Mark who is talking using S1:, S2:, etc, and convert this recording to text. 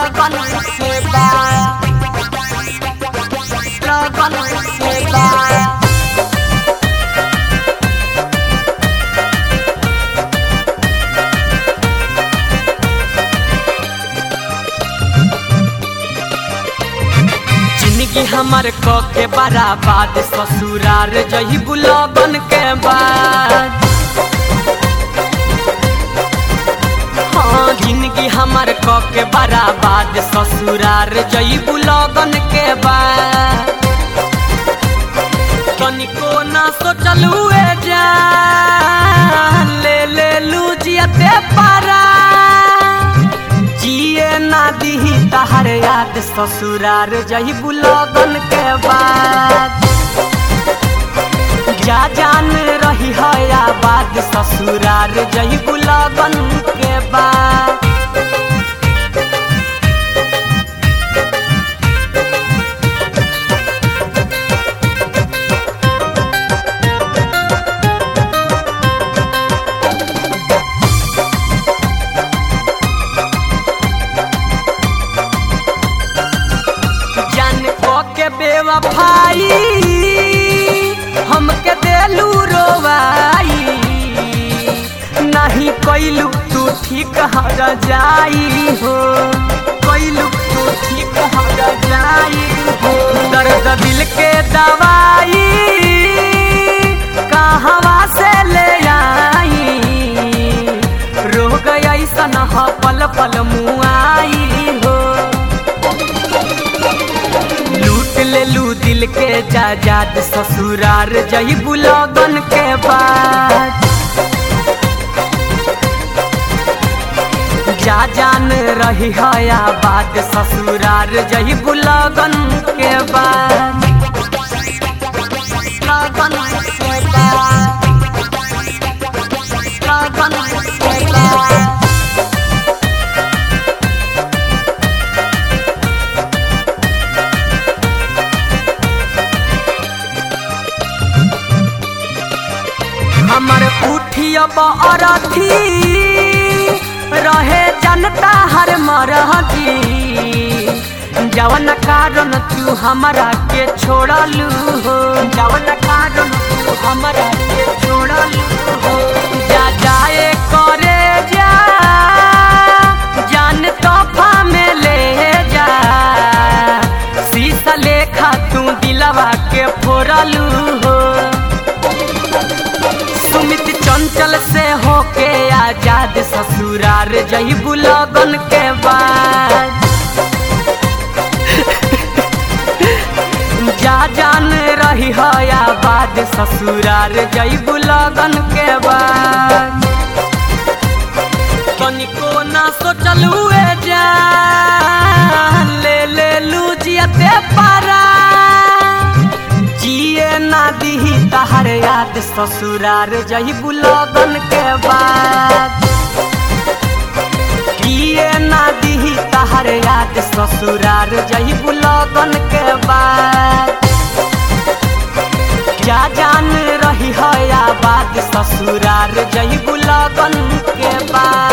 S1: लगन से बा लगन से बा जिंदगी हमर क के बराबाद ससुरार जही बुलगन के बाद हाँ जिंदगी हमर क के बराबाद ससुरार जही बुलगन के बाद तनिको ना सोचलू जान ले लू जियते पारा जिए ना दीही तहर याद ससुरार जही बुलगन के बाद जा जान रही है आबाद ससुरार जही बुलगन के बाद बेवफाई हमके देलू रोवाई नहीं कैलू तू ठीक हर जाई हो कैलू तू ठीक हर जाई हो दर्द दिल के दवाई कहवा से ले आई रोग ऐसन ह पल पल मुआई हो ले लू दिल के जाजाद ससुरार जही बुलगन के बाद जा जान रही है आबाद ससुरार जही बुलगन के बाद लगन से बा लगन से बा हमर उठियब अरथी रहे जनता हर मरहती जवन कारण तू हमरा के छोड़लू हो जवन कारण तू हमरा के छोड़लू हो जा जाए करे जा जान तोहफा में ले जा शीशा लेखा तू दिलवा के फोड़लू हो चंचल से होके आजाद ससुरार जही बुलगन के बाद जा जान रही है आबाद ससुरार जही बुलगन के बाद तनिको ना सोचलू जान ले लू जियते पारा जिए ना दीही तहर याद ससुरार जही बुलगन के बाद जिए ना दीही तहर याद ससुरार जही बुलगन के बाद जा जान रही है आबाद ससुरार जही बुलगन के बाद।